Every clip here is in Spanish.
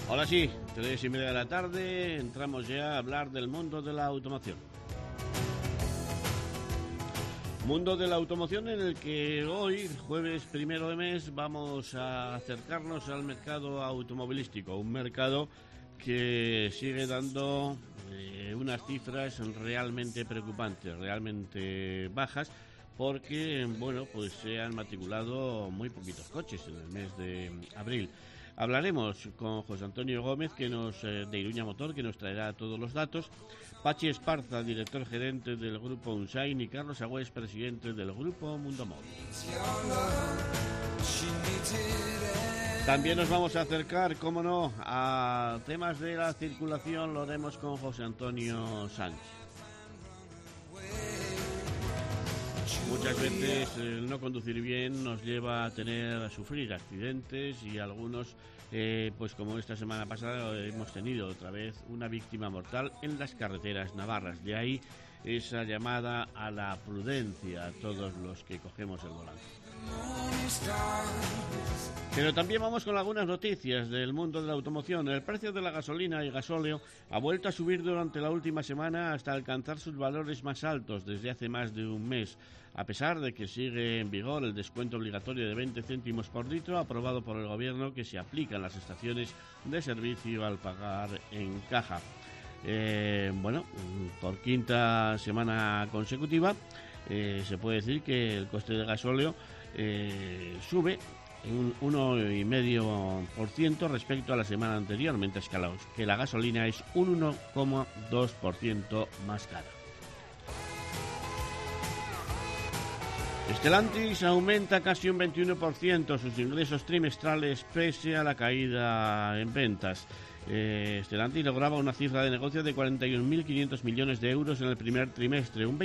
Ahora sí, 3:30 de la tarde, entramos ya a hablar del mundo de la automoción. Mundo de la automoción en el que hoy, jueves 1 de mes, vamos a acercarnos al mercado automovilístico, un mercado que sigue dando unas cifras realmente preocupantes, realmente bajas, porque, bueno, pues se han matriculado muy poquitos coches en el mes de abril. Hablaremos con José Antonio Gómez, de Iruña Motor, que nos traerá todos los datos, Pachi Esparza, director gerente del Grupo Unsain, y Carlos Agüés, presidente del Grupo Mundomóvil. También nos vamos a acercar, cómo no, a temas de la circulación. Lo haremos con José Antonio Sánchez. Muchas veces el no conducir bien nos lleva a sufrir accidentes, y algunos, pues como esta semana pasada hemos tenido otra vez una víctima mortal en las carreteras navarras. De ahí esa llamada a la prudencia a todos los que cogemos el volante. Pero también vamos con algunas noticias del mundo de la automoción. El precio de la gasolina y gasóleo ha vuelto a subir durante la última semana hasta alcanzar sus valores más altos desde hace más de un mes, a pesar de que sigue en vigor el descuento obligatorio de 20 céntimos por litro aprobado por el gobierno, que se aplica en las estaciones de servicio al pagar en caja. Bueno, por quinta semana consecutiva se puede decir que el coste de gasóleo sube un 1,5% respecto a la semana anterior, mientras que la gasolina es un 1,2% más cara. Stellantis aumenta casi un 21% sus ingresos trimestrales pese a la caída en ventas. Stellantis lograba una cifra de negocio de 41.500 millones de euros en el primer trimestre, un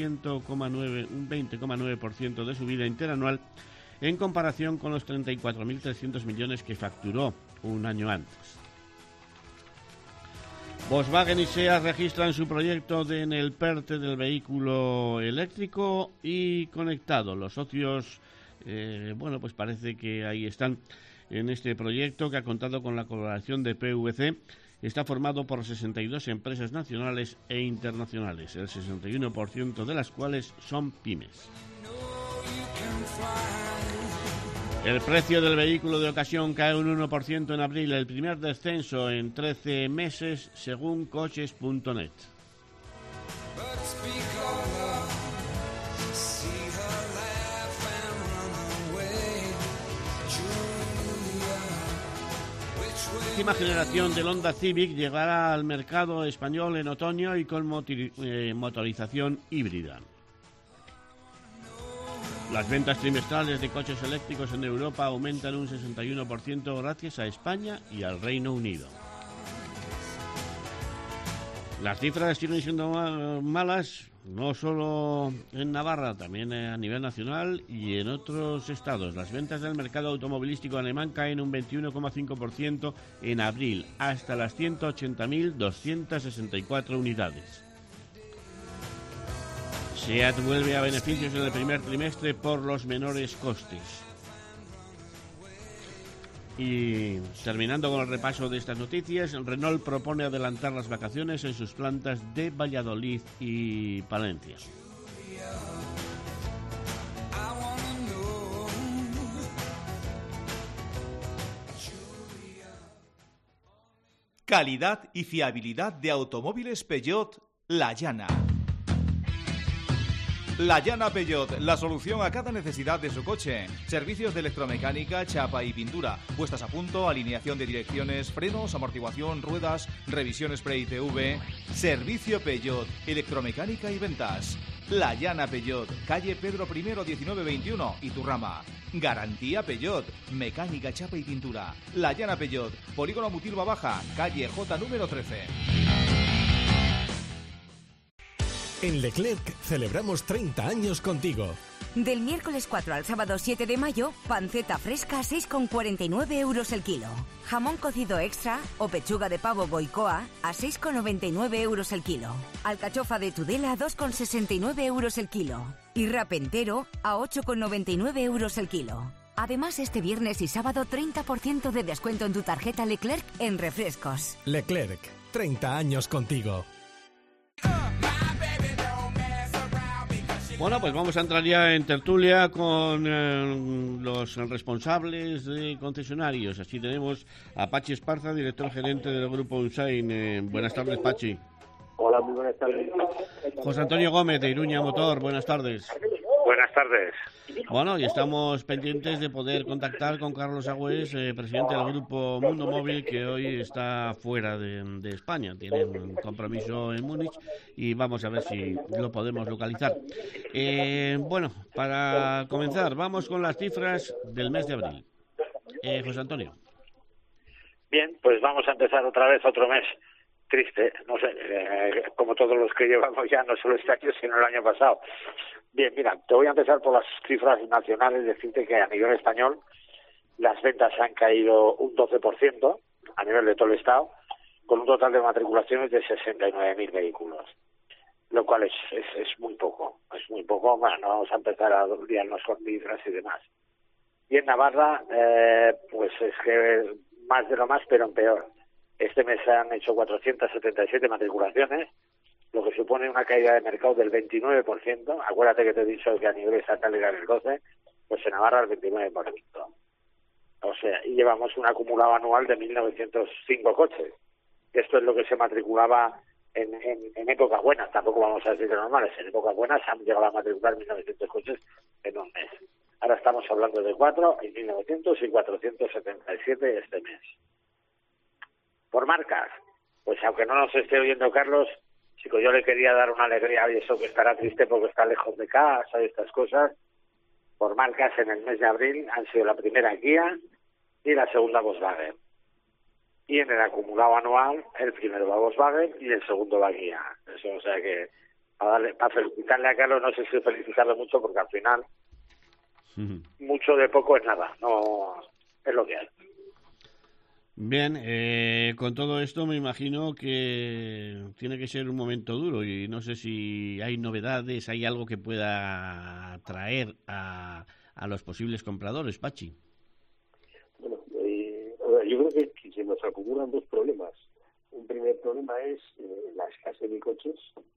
20,9% de subida interanual en comparación con los 34.300 millones que facturó un año antes. Volkswagen y SEAT registran su proyecto en el PERTE del vehículo eléctrico y conectado. Los socios, bueno, pues parece que ahí están en este proyecto, que ha contado con la colaboración de PVC. Está formado por 62 empresas nacionales e internacionales, el 61% de las cuales son pymes. El precio del vehículo de ocasión cae un 1% en abril, el primer descenso en 13 meses, según coches.net. La última generación del Honda Civic llegará al mercado español en otoño y con motorización híbrida. Las ventas trimestrales de coches eléctricos en Europa aumentan un 61% gracias a España y al Reino Unido. Las cifras siguen siendo malas, no solo en Navarra, también a nivel nacional y en otros estados. Las ventas del mercado automovilístico alemán caen un 21,5% en abril, hasta las 180.264 unidades. SEAT vuelve a beneficios en el primer trimestre por los menores costes. Y terminando con el repaso de estas noticias, Renault propone adelantar las vacaciones en sus plantas de Valladolid y Palencia. Calidad y fiabilidad de automóviles Peugeot La Llana. La Llana Peugeot, la solución a cada necesidad de su coche. Servicios de electromecánica, chapa y pintura, puestas a punto, alineación de direcciones, frenos, amortiguación, ruedas, revisión spray TV. Servicio Peugeot, electromecánica y ventas. La Llana Peugeot, calle Pedro I 1921, Iturrama. Garantía Peugeot, mecánica, chapa y pintura. La Llana Peugeot, Polígono Mutilva Baja, calle J número 13. En Leclerc celebramos 30 años contigo. Del miércoles 4 al sábado 7 de mayo, panceta fresca a 6,49 euros el kilo. Jamón cocido extra o pechuga de pavo Goicoa a 6,99 euros el kilo. Alcachofa de Tudela a 2,69 euros el kilo. Y rap entero a 8,99 euros el kilo. Además, este viernes y sábado 30% de descuento en tu tarjeta Leclerc en refrescos. Leclerc, 30 años contigo. Bueno, pues vamos a entrar ya en tertulia con los responsables de concesionarios. Así tenemos a Pachi Esparza, director gerente del grupo Unsain. Buenas tardes, Pachi. Hola, muy buenas tardes. José Antonio Gómez, de Iruña Motor. Buenas tardes. Buenas tardes. Bueno, y estamos pendientes de poder contactar con Carlos Agüés, presidente del grupo Mundo Móvil, que hoy está fuera de España. Tiene un compromiso en Múnich y vamos a ver si lo podemos localizar. Bueno, para comenzar, vamos con las cifras del mes de abril. José Antonio. Bien, pues vamos a empezar otra vez otro mes triste, no sé, como todos los que llevamos ya, no solo este año, sino el año pasado. Bien, mira, te voy a empezar por las cifras nacionales, decirte que a nivel español las ventas han caído un 12% a nivel de todo el Estado, con un total de matriculaciones de 69.000 vehículos, lo cual es muy poco, bueno, no vamos a empezar a liarnos con cifras y demás. Y en Navarra, pues es que más de lo más, pero en peor. Este mes se han hecho 477 matriculaciones, lo que supone una caída de mercado del 29%. Acuérdate que te he dicho que a nivel estatal era el 12%, pues en Navarra el 29%. O sea, y llevamos un acumulado anual de 1.905 coches. Esto es lo que se matriculaba en épocas buenas, tampoco vamos a decir que normales. En épocas buenas han llegado a matricular 1.900 coches en un mes. Ahora estamos hablando de 4 y 1.900 y 477 este mes. Por marcas, pues aunque no nos esté oyendo Carlos, chico, yo le quería dar una alegría, y eso que estará triste porque está lejos de casa y estas cosas. Por marcas, en el mes de abril han sido la primera Kia y la segunda Volkswagen. Y en el acumulado anual, el primero va Volkswagen y el segundo va Kia. Eso, o sea que, para felicitarle a Carlos, no sé si felicitarle mucho porque al final, mucho de poco es nada, no es lo que hay. Bien, con todo esto me imagino que tiene que ser un momento duro y no sé si hay novedades, hay algo que pueda traer a los posibles compradores, Pachi. Bueno, yo creo que se nos acumulan dos problemas. Un primer problema es la escasez de coches.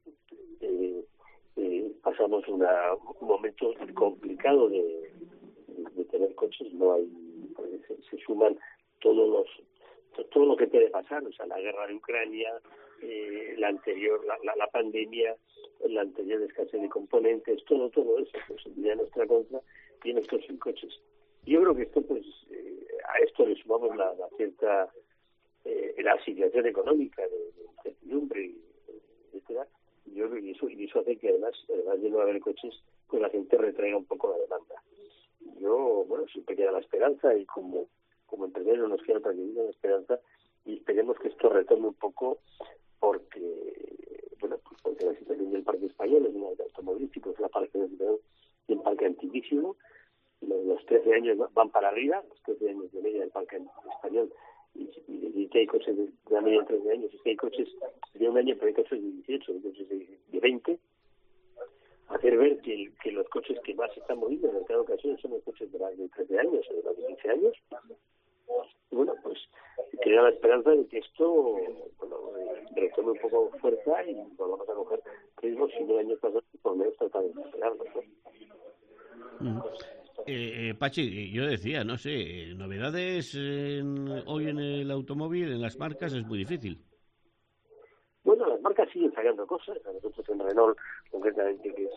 Pasamos un momento complicado de tener coches, no hay, se suman todo lo que puede pasar, o sea, la guerra de Ucrania, la anterior, la pandemia, la anterior escasez de componentes, todo eso, pues ya nuestra contra y nuestros sin coches. Yo creo que esto, pues, a esto le sumamos la cierta, la situación económica de incertidumbre, etcétera. Yo creo que eso hace que además de no haber coches, pues la gente retraiga un poco la demanda. Yo, bueno, siempre queda la esperanza y como empresario nos queda también la esperanza y esperemos que esto retome un poco porque la situación del parque español es una de automovilísticos, la parte de un parque antiquísimo, los 13 años van para arriba, los 13 años de media del parque español, y que hay coches de la media de 13 años, y que hay coches de un año, pero hay coches de 18, hay coches de 20, hacer ver que los coches que más se están moviendo en el mercado de ocasiones son los coches de 13 años o de los 15 años. Y bueno, pues queda la esperanza de que esto retome un poco fuerza y volvamos a coger ritmo, si no el año pasado, por lo menos tratar de superarlo, ¿no? Pachi, yo decía, no sé, novedades hoy en el automóvil, en las marcas, es muy difícil. Bueno, las marcas siguen sacando cosas. A nosotros en Renault, concretamente, que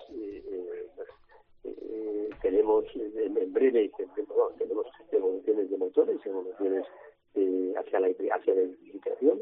tenemos en breve tenemos evoluciones de motores, evoluciones hacia la electrificación.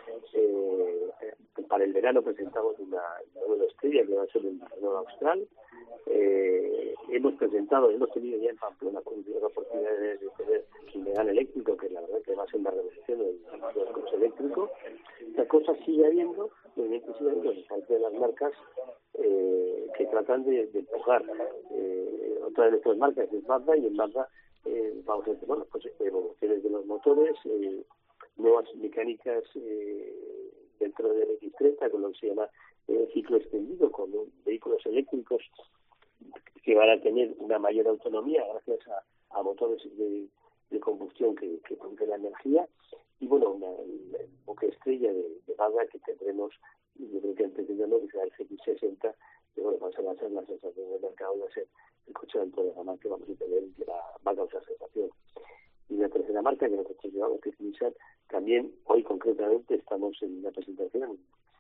Para el verano presentamos una nueva estrella que va a ser el Renault Austral. Hemos tenido ya en Pamplona la oportunidad de tener un Megane eléctrico, que la verdad que va a ser una revolución del coche eléctrico. La cosa sigue habiendo, movimiento sigue habiendo de parte de las marcas que tratan de empujar. Otra de nuestras marcas es Mazda, y en Mazda vamos a tener evoluciones de los motores, nuevas mecánicas dentro del X30, con lo que se llama ciclo extendido, con vehículos eléctricos que van a tener una mayor autonomía gracias a motores de combustión que producen la energía. Y bueno, el buque estrella de Mazda que tendremos, yo creo que antes de verano, que será el CX-60, que bueno, va a ser la sensación del mercado, va a ser el coche de alto de gama que vamos a tener y que va a causar sensación. Y la tercera marca que nosotros llevamos, que es Nissan, también hoy concretamente estamos en una presentación,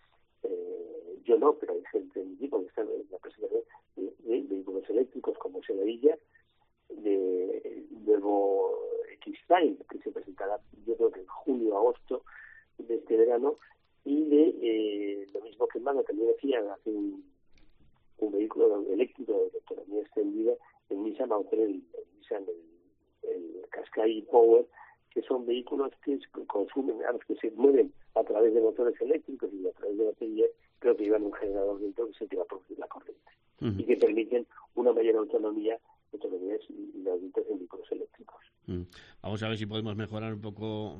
yo no, pero hay gente en mi equipo que está en la presentación de vehículos eléctricos como Sevilla, de nuevo X-Line, que se presentará yo creo que en julio, agosto de este verano, y de lo mismo que Mazda también decía, hace un vehículo eléctrico de autonomía extendida, en Nissan va a tener el Nissan, el Qashqai Power, que son vehículos que consumen, a los que se mueven a través de motores eléctricos y a través de baterías, pero que llevan un generador dentro que se te va a producir la corriente y que permiten una mayor autonomías inaudita en vehículos eléctricos. Vamos a ver si podemos mejorar un poco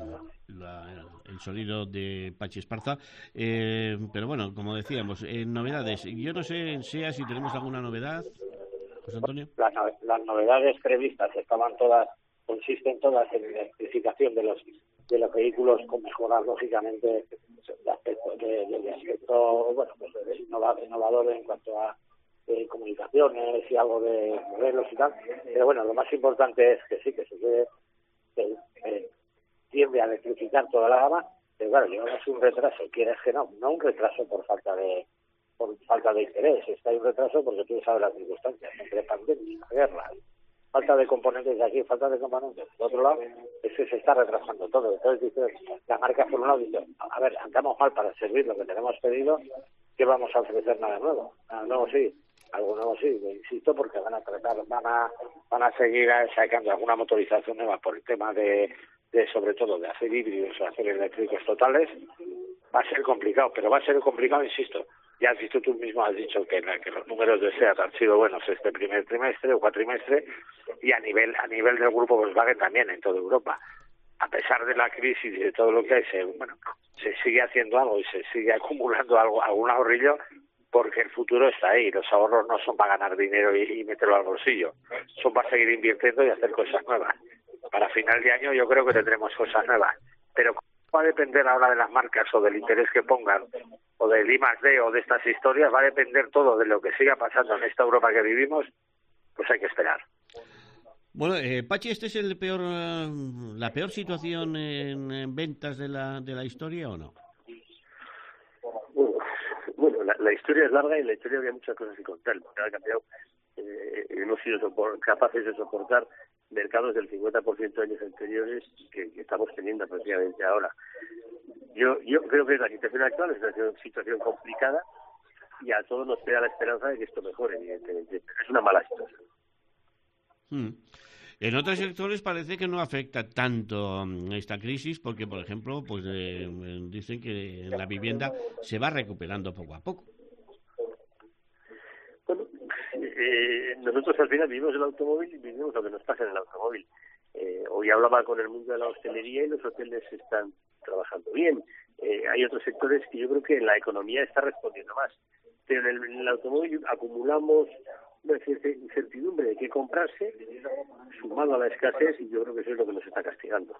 el sonido de Pachi Esparza, pero bueno, como decíamos, novedades. Yo no sé en SEA si tenemos alguna novedad, José Antonio. Las novedades previstas consisten todas en la electrificación de los vehículos, con mejoras lógicamente de aspecto bueno, pues innovador en cuanto a comunicaciones y algo de modelos y tal, pero bueno, lo más importante es que sí, que se tiende a electrificar toda la gama, pero claro, llevamos un retraso, quieres que no un retraso por falta de interés, hay un retraso porque tú sabes las circunstancias, entre pandemia, guerra, falta de componentes de aquí, falta de componentes de otro lado, es que se está retrasando todo. Entonces dice, la marca por un lado dice, a ver, andamos mal para servir lo que tenemos pedido, ¿qué vamos a ofrecer nada nuevo? Nada nuevo sí, algo nuevo sí, insisto, porque van a seguir sacando alguna motorización nueva por el tema de sobre todo de hacer híbridos o hacer eléctricos totales. Va a ser complicado, pero va a ser complicado, insisto. Ya has visto, tú mismo has dicho que los números de SEAT han sido buenos este primer trimestre o cuatrimestre, y a nivel del grupo Volkswagen también en toda Europa. A pesar de la crisis y de todo lo que hay, se sigue haciendo algo y se sigue acumulando algún ahorrillo, porque el futuro está ahí. Los ahorros no son para ganar dinero y meterlo al bolsillo, son para seguir invirtiendo y hacer cosas nuevas. Para final de año yo creo que tendremos cosas nuevas, pero va a depender ahora de las marcas o del interés que pongan, o del I+D o de estas historias, va a depender todo de lo que siga pasando en esta Europa que vivimos, pues hay que esperar. Bueno, Pachi, ¿este es la peor situación en ventas de la historia o no? Bueno, la historia es larga y la historia había muchas cosas que contar. Ha cambiado. Hemos sido capaces de soportar mercados del 50% de años anteriores que estamos teniendo prácticamente ahora. Yo creo que la situación actual es una situación complicada y a todos nos queda la esperanza de que esto mejore, evidentemente. Es una mala situación. En otros sectores parece que no afecta tanto esta crisis porque, por ejemplo, pues dicen que la vivienda se va recuperando poco a poco. Bueno, nosotros al final vivimos el automóvil y vivimos lo que nos pasa en el automóvil. Hoy hablaba con el mundo de la hostelería y los hoteles están trabajando bien. Hay otros sectores que yo creo que la economía está respondiendo más. Pero en el automóvil acumulamos una cierta incertidumbre de qué comprarse, sumado a la escasez, y yo creo que eso es lo que nos está castigando.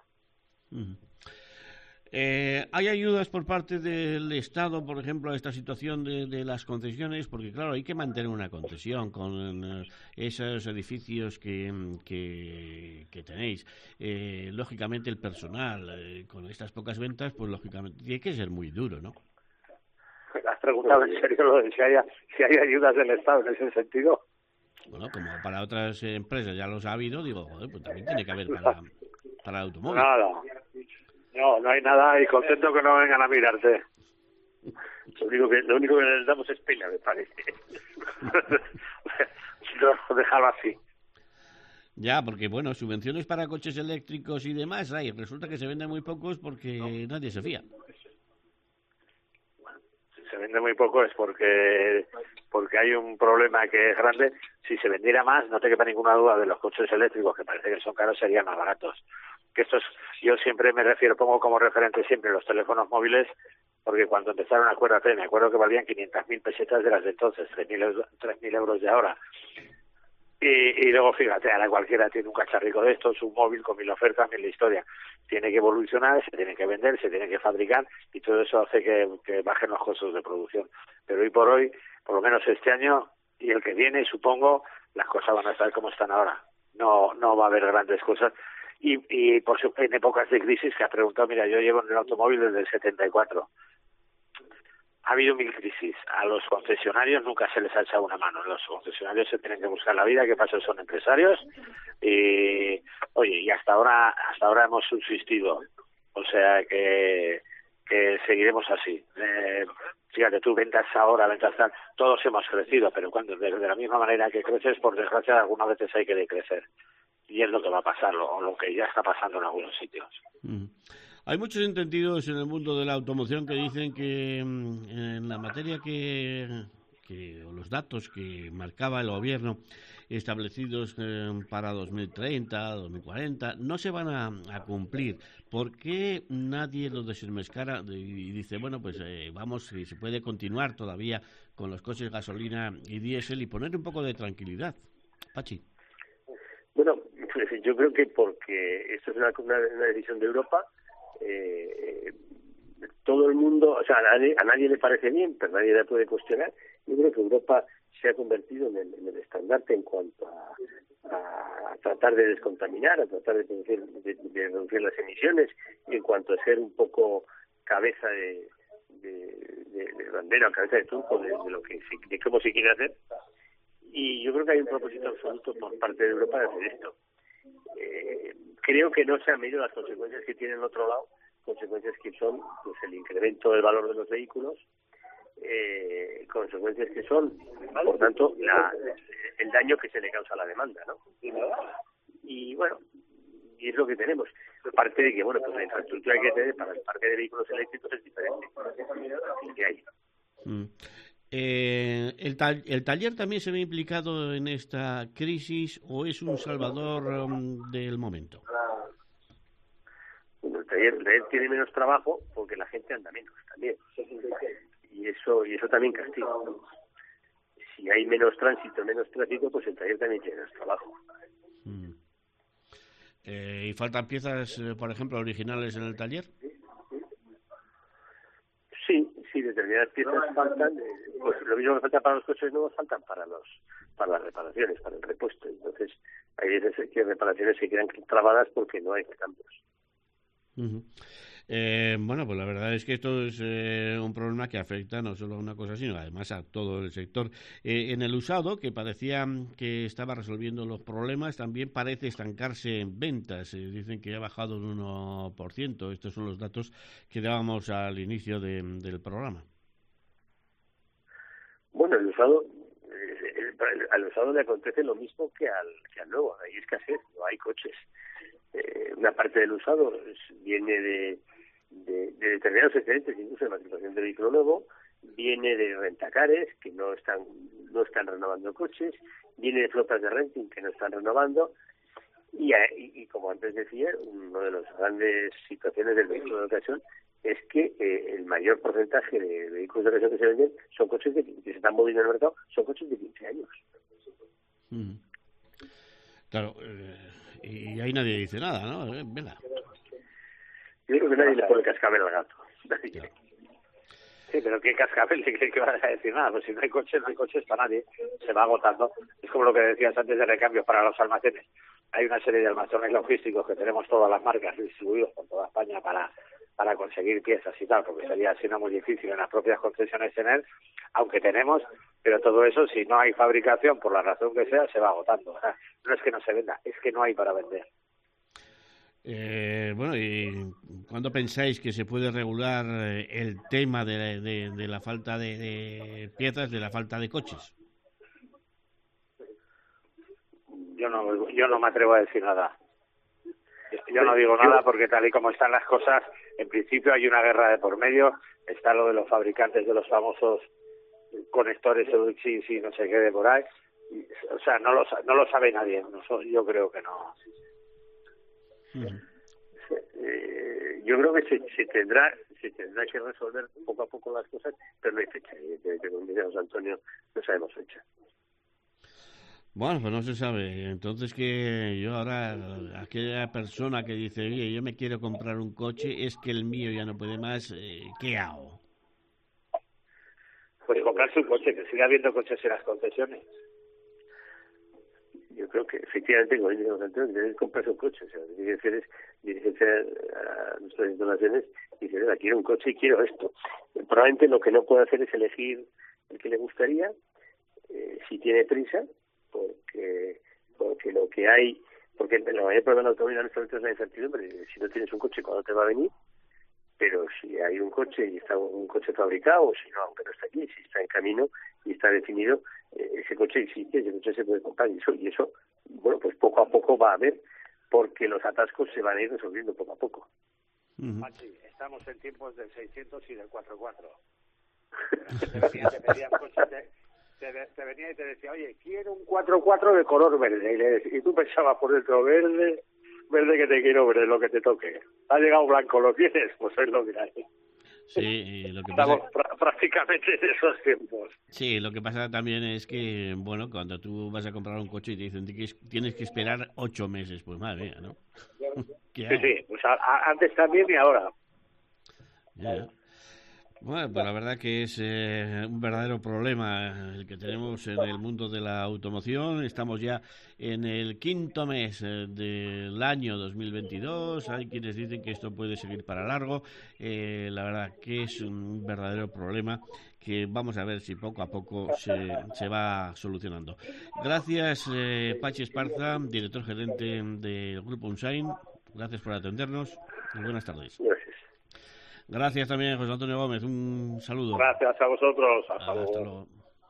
¿Hay ayudas por parte del Estado, por ejemplo, a esta situación de las concesiones? Porque, claro, hay que mantener una concesión con esos edificios que tenéis. Lógicamente, el personal, con estas pocas ventas, pues lógicamente tiene que ser muy duro, ¿no? ¿Has preguntado en serio lo de si hay ayudas del Estado en ese sentido? Bueno, como para otras empresas ya los ha habido, digo, joder, pues también tiene que haber para el automóvil. Nada. No hay nada, y contento que no vengan a mirarte. Lo único que les damos es pena, me parece. No, déjalo así. Ya, porque bueno, subvenciones para coches eléctricos y demás hay. Resulta que se venden muy pocos porque nadie se fía. Bueno, si se vende muy poco es porque hay un problema que es grande. Si se vendiera más, no te quepa ninguna duda de los coches eléctricos, que parece que son caros, serían más baratos. Que estos, yo siempre pongo como referente siempre los teléfonos móviles, porque cuando empezaron, acuérdate, me acuerdo que valían 500.000 pesetas de las de entonces, 3.000 euros de ahora. Y luego, fíjate, ahora cualquiera tiene un cacharrico de estos, un móvil con 1000 ofertas, 1000 historias. Tiene que evolucionar, se tiene que vender, se tiene que fabricar, y todo eso hace que bajen los costos de producción. Pero hoy por hoy, por lo menos este año y el que viene, supongo, las cosas van a estar como están ahora. No va a haber grandes cosas. Y en épocas de crisis, que has preguntado, mira, yo llevo en el automóvil desde el 74. Ha habido 1000 crisis. A los concesionarios nunca se les ha echado una mano. Los concesionarios se tienen que buscar la vida. ¿Qué pasa? Son empresarios. Y, oye, y hasta ahora hemos subsistido. O sea que seguiremos así. Fíjate tú, ventas ahora, ventas tal. Todos hemos crecido, pero cuando de la misma manera que creces, por desgracia, algunas veces hay que decrecer. Y es lo que va a pasar, o lo que ya está pasando en algunos sitios. Hay muchos entendidos en el mundo de la automoción que dicen que en la materia o los datos que marcaba el gobierno establecidos para 2030, 2040, no se van a cumplir. ¿Por qué nadie lo desenmascara y dice, bueno, pues vamos, si se puede continuar todavía con los coches gasolina y diésel y poner un poco de tranquilidad? Pachi. Bueno, yo creo que porque esto es una decisión de Europa. Todo el mundo, o sea, a nadie le parece bien, pero nadie le puede cuestionar. Yo creo que Europa se ha convertido en el estandarte en cuanto a tratar de descontaminar, a tratar de reducir las emisiones, y en cuanto a ser un poco cabeza de bandera o cabeza de turco de cómo se quiere hacer. Y yo creo que hay un propósito absoluto por parte de Europa de hacer esto. Creo que no se han medido las consecuencias que tiene el otro lado, consecuencias que son pues el incremento del valor de los vehículos, consecuencias que son, por tanto, el daño que se le causa a la demanda, ¿no? Y bueno, y es lo que tenemos. Aparte de que, bueno, pues la infraestructura que tener para el parque de vehículos eléctricos es diferente. Que hay. ¿El taller también se ve implicado en esta crisis o es un salvador del momento? Bueno, el taller tiene menos trabajo porque la gente anda menos también. Y eso también castiga, ¿no? Si hay menos tráfico, pues el taller también tiene menos trabajo. ¿Y faltan piezas, por ejemplo, originales en el taller? Sí, determinadas piezas faltan, pues lo mismo que falta para los coches nuevos, faltan para las reparaciones, para el repuesto. Entonces, hay veces que reparaciones se quedan trabadas porque no hay cambios. Bueno, pues la verdad es que esto es un problema que afecta no solo a una cosa, sino además a todo el sector. En el usado, que parecía que estaba resolviendo los problemas, también parece estancarse en ventas. Dicen que ha bajado un 1%. Estos son los datos que dábamos al inicio del programa. Bueno, el usado, al usado le acontece lo mismo que al nuevo. Hay escasez, no hay coches. Una parte del usado viene de determinados excedentes, incluso de matriculación de vehículo nuevo, viene de rentacares que no están renovando coches, viene de flotas de renting que no están renovando, y como antes decía, una de las grandes situaciones del vehículo de ocasión es que el mayor porcentaje de vehículos de ocasión que se venden son coches que se están moviendo en el mercado, son coches de 15 años. Claro, y ahí nadie dice nada, ¿no? Venga. Yo creo que nadie le pone cascabel al gato. Claro. Sí, pero ¿qué cascabel? ¿Qué vas a decir? Nada, pues si no hay coches para nadie. Se va agotando. Es como lo que decías antes de recambios para los almacenes. Hay una serie de almacenes logísticos que tenemos todas las marcas distribuidos por toda España para conseguir piezas y tal, porque sería así no muy difícil en las propias concesiones tener, aunque tenemos, pero todo eso, si no hay fabricación, por la razón que sea, se va agotando. O sea, no es que no se venda, es que no hay para vender. Bueno, ¿y cuándo pensáis que se puede regular el tema de la falta de piezas, de la falta de coches? Yo no me atrevo a decir nada. Yo no digo nada porque tal y como están las cosas, en principio hay una guerra de por medio. Está lo de los fabricantes de los famosos conectores Euxins y no sé qué de por ahí. O sea, no lo sabe nadie. Yo creo que no. Yo creo que se tendrá que resolver poco a poco las cosas, pero no hay fecha. Como dice José Antonio, no sabemos fecha. Bueno, pues no se sabe. Entonces que yo ahora, aquella persona que dice, oye, yo me quiero comprar un coche, es que el mío ya no puede más, ¿qué hago? Pues comprarse un coche, que siga habiendo coches en las concesiones. Yo creo que efectivamente con el dinero que debes comprarse un coche. O sea, lo que tiene que hacer es dirigirse a nuestras instalaciones y decir, quiero un coche y quiero esto. Probablemente lo que no puede hacer es elegir el que le gustaría, si tiene prisa, porque lo que hay, porque el mayor problema del automóvil en este momento es la incertidumbre. Si no tienes un coche, ¿cuándo te va a venir? Pero si hay un coche y está un coche fabricado, o si no, aunque no está aquí, si está en camino y está definido, ese coche existe, ese coche se puede comprar y eso, bueno, pues poco a poco va a haber, porque los atascos se van a ir resolviendo poco a poco. Pachi, estamos en tiempos del 600 y del 4x4. Te pedían coches, te venía y te decía, oye, quiero un 4x4 de color verde, y tú pensabas por dentro, verde que te quiero, verde, lo que te toque. Ha llegado blanco, ¿lo quieres? Pues es lo que hay. Sí, lo que Estamos pasa... prácticamente en esos tiempos. Sí, lo que pasa también es que, bueno, cuando tú vas a comprar un coche y te dicen que tienes que esperar 8 meses, pues madre mía, ¿no? Sí, pues antes también y ahora. Ya. Bueno, pues la verdad que es un verdadero problema el que tenemos en el mundo de la automoción. Estamos ya en el 5.º mes del año 2022. Hay quienes dicen que esto puede seguir para largo. La verdad que es un verdadero problema que vamos a ver si poco a poco se va solucionando. Gracias, Pachi Esparza, director gerente del Grupo Unsain. Gracias por atendernos y buenas tardes. Gracias. Gracias también, José Antonio Gómez. Un saludo. Gracias a vosotros. Hasta luego.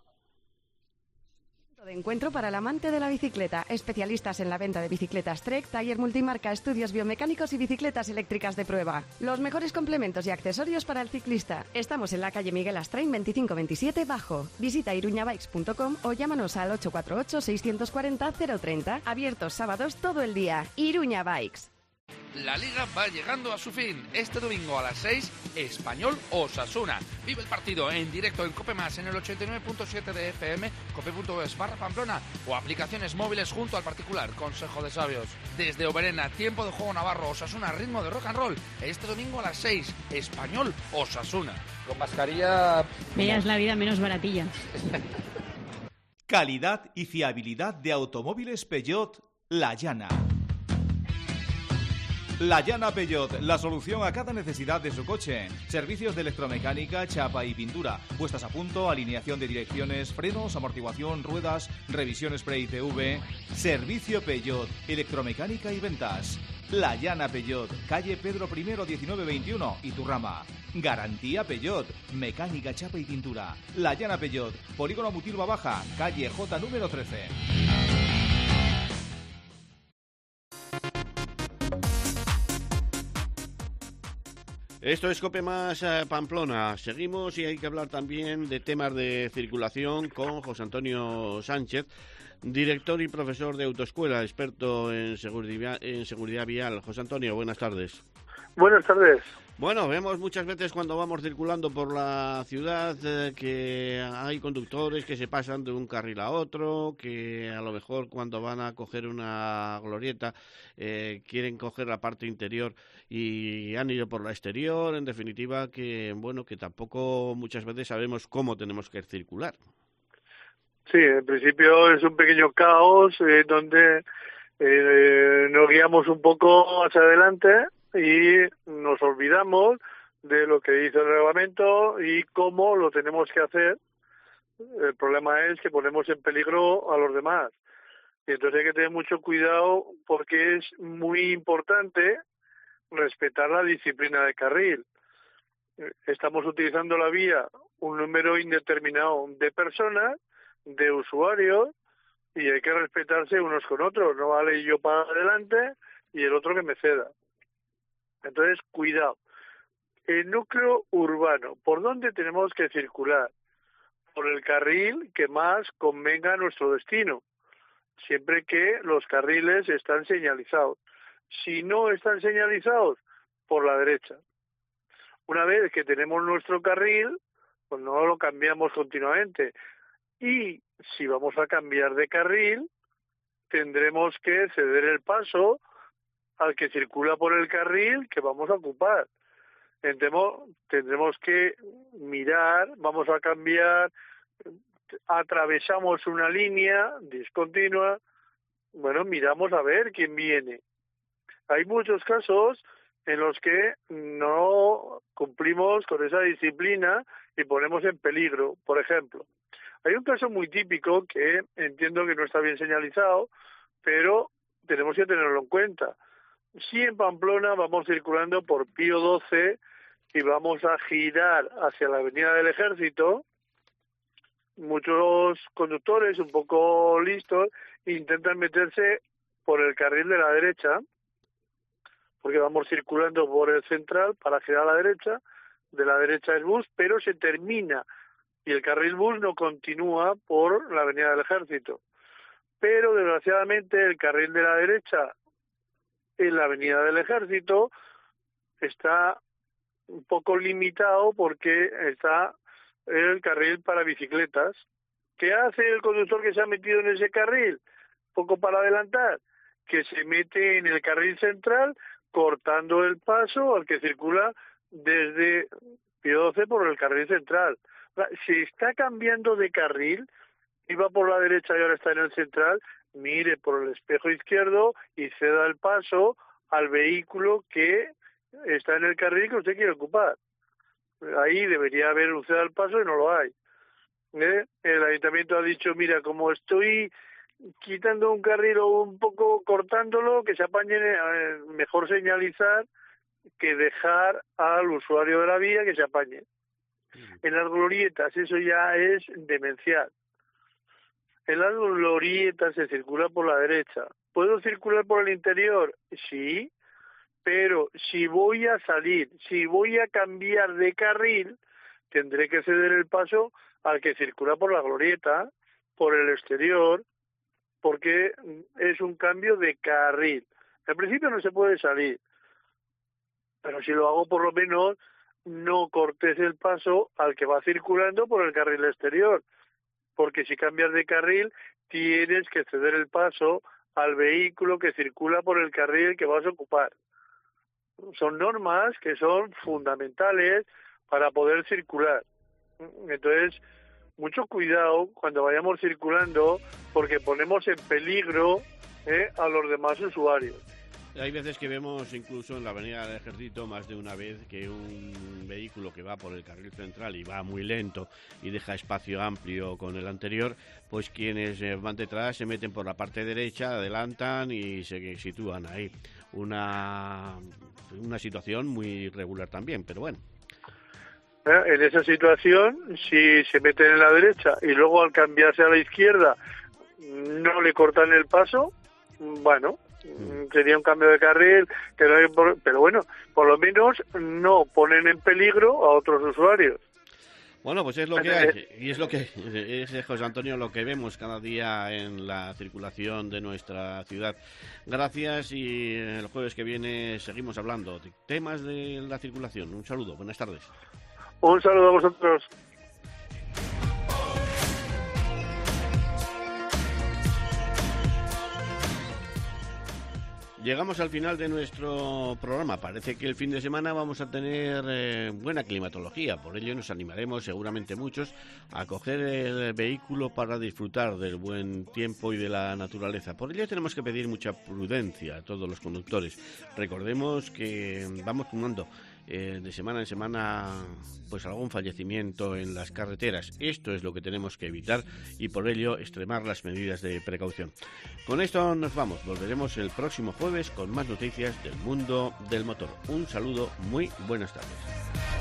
De encuentro para el amante de la bicicleta. Especialistas en la venta de bicicletas Trek, taller multimarca, estudios biomecánicos y bicicletas eléctricas de prueba. Los mejores complementos y accesorios para el ciclista. Estamos en la calle Miguel Astrain 2527 Bajo. Visita iruñabikes.com o llámanos al 848-640-030. Abiertos sábados todo el día. Iruña Bikes. La Liga va llegando a su fin. Este domingo a las 6, Español Osasuna. Vive el partido en directo en Cope Más en el 89.7 de FM, cope.es/Pamplona o aplicaciones móviles junto al particular Consejo de Sabios. Desde Oberena, tiempo de juego navarro, Osasuna, ritmo de rock and roll. Este domingo a las 6, Español Osasuna. Con mascarilla... Veas la vida menos baratilla. Calidad y fiabilidad de automóviles Peugeot La Llana. La Llana Peugeot, la solución a cada necesidad de su coche. Servicios de electromecánica, chapa y pintura. Puestas a punto, alineación de direcciones, frenos, amortiguación, ruedas, revisión spray ITV. Servicio Peugeot, electromecánica y ventas. La Llana Peugeot, calle Pedro I 1921, Iturrama. Garantía Peugeot, mecánica, chapa y pintura. La Llana Peugeot, Polígono Mutilva Baja, calle J número 13. Esto es Cope Más Pamplona. Seguimos y hay que hablar también de temas de circulación con José Antonio Sánchez, director y profesor de autoescuela, experto en seguridad vial. José Antonio, buenas tardes. Buenas tardes. Bueno, vemos muchas veces cuando vamos circulando por la ciudad que hay conductores que se pasan de un carril a otro, que a lo mejor cuando van a coger una glorieta quieren coger la parte interior y han ido por la exterior. En definitiva, que bueno, que tampoco muchas veces sabemos cómo tenemos que circular. Sí, en principio es un pequeño caos donde nos guiamos un poco hacia adelante y nos olvidamos de lo que dice el reglamento y cómo lo tenemos que hacer. El problema es que ponemos en peligro a los demás. Y entonces hay que tener mucho cuidado porque es muy importante respetar la disciplina de carril. Estamos utilizando la vía un número indeterminado de personas, de usuarios, y hay que respetarse unos con otros. No vale yo para adelante y el otro que me ceda. Entonces, cuidado. El núcleo urbano, ¿por dónde tenemos que circular? Por el carril que más convenga a nuestro destino, siempre que los carriles están señalizados. Si no están señalizados, por la derecha. Una vez que tenemos nuestro carril, pues no lo cambiamos continuamente. y si vamos a cambiar de carril, tendremos que ceder el paso al que circula por el carril que vamos a ocupar. Tendremos que mirar, vamos a cambiar, atravesamos una línea discontinua, bueno, miramos a ver quién viene. Hay muchos casos en los que no cumplimos con esa disciplina y ponemos en peligro. Por ejemplo, hay un caso muy típico que entiendo que no está bien señalizado, pero tenemos que tenerlo en cuenta. Si en Pamplona vamos circulando por Pío XII y vamos a girar hacia la Avenida del Ejército, muchos conductores un poco listos intentan meterse por el carril de la derecha, porque vamos circulando por el central para girar a la derecha, de la derecha es bus, pero se termina y el carril bus no continúa por la Avenida del Ejército. Pero desgraciadamente el carril de la derecha en la Avenida del Ejército está un poco limitado porque está el carril para bicicletas. ¿Qué hace el conductor que se ha metido en ese carril? Poco para adelantar, que se mete en el carril central cortando el paso al que circula desde Pío XII por el carril central. Si está cambiando de carril, iba por la derecha y ahora está en el central, mire por el espejo izquierdo y ceda el paso al vehículo que está en el carril que usted quiere ocupar. Ahí debería haber un ceda al paso y no lo hay. El ayuntamiento ha dicho, mira, como estoy quitando un carril o un poco cortándolo, que se apañen, mejor señalizar que dejar al usuario de la vía que se apañe. En las glorietas eso ya es demencial. En las glorietas se circula por la derecha. ¿Puedo circular por el interior? Sí, pero si voy a salir, si voy a cambiar de carril, tendré que ceder el paso al que circula por la glorieta, por el exterior, porque es un cambio de carril. En principio no se puede salir, pero si lo hago por lo menos no cortes el paso al que va circulando por el carril exterior, porque si cambias de carril tienes que ceder el paso al vehículo que circula por el carril que vas a ocupar. Son normas que son fundamentales para poder circular. Entonces, mucho cuidado cuando vayamos circulando porque ponemos en peligro a los demás usuarios. Hay veces que vemos incluso en la Avenida del Ejército más de una vez que un vehículo que va por el carril central y va muy lento y deja espacio amplio con el anterior, pues quienes van detrás se meten por la parte derecha, adelantan y se sitúan ahí. Una situación muy irregular también, pero bueno. En esa situación, si se meten en la derecha y luego al cambiarse a la izquierda no le cortan el paso, bueno, sería un cambio de carril, pero bueno, por lo menos no ponen en peligro a otros usuarios. Bueno, pues es lo que hay, y es lo que es, José Antonio, lo que vemos cada día en la circulación de nuestra ciudad. Gracias, y el jueves que viene seguimos hablando de temas de la circulación. Un saludo, buenas tardes. Un saludo a vosotros. Llegamos al final de nuestro programa. Parece que el fin de semana vamos a tener buena climatología. Por ello nos animaremos seguramente muchos a coger el vehículo para disfrutar del buen tiempo y de la naturaleza. Por ello tenemos que pedir mucha prudencia a todos los conductores. Recordemos que vamos sumando de semana en semana pues algún fallecimiento en las carreteras. Esto es lo que tenemos que evitar y por ello extremar las medidas de precaución. Con esto nos vamos. Volveremos el próximo jueves con más noticias del mundo del motor. Un saludo, muy buenas tardes.